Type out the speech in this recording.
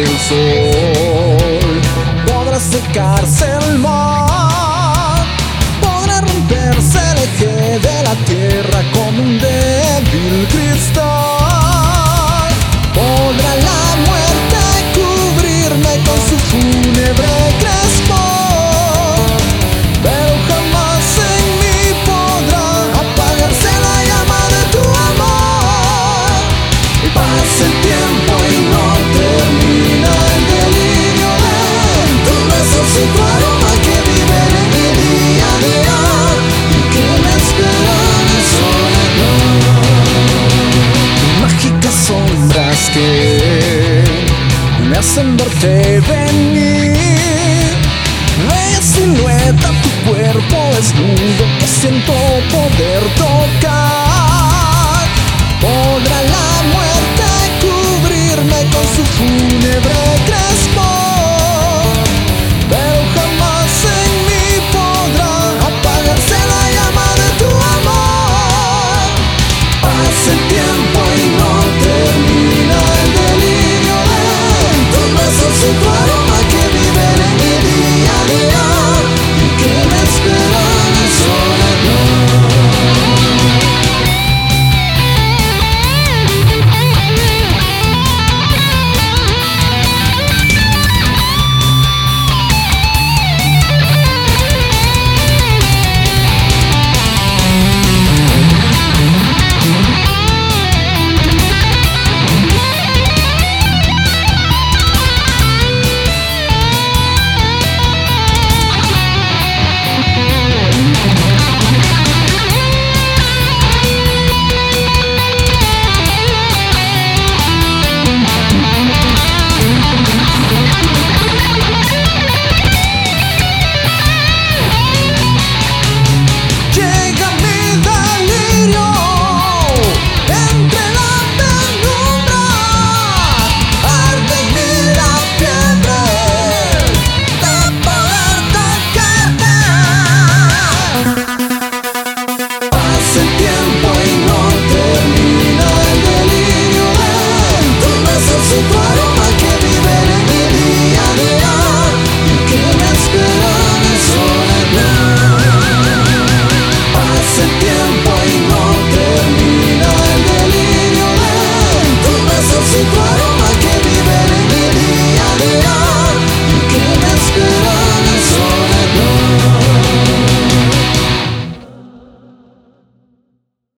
el sol, podrá secarse el mar, podrá romperse el eje de la tierra como un débil cristal, podrá la muerte cubrirme con su fúnebre crespón, pero jamás en mí podrá apagarse la llama de tu amor. Y pasa el tiempo y no termina el delirio de tus besos y tu aroma que viven en mi día a día y que me esperan en soledad. Mágicas sombras que me hacen verte venir, bella silueta, tu cuerpo desnudo que siento poder tocar.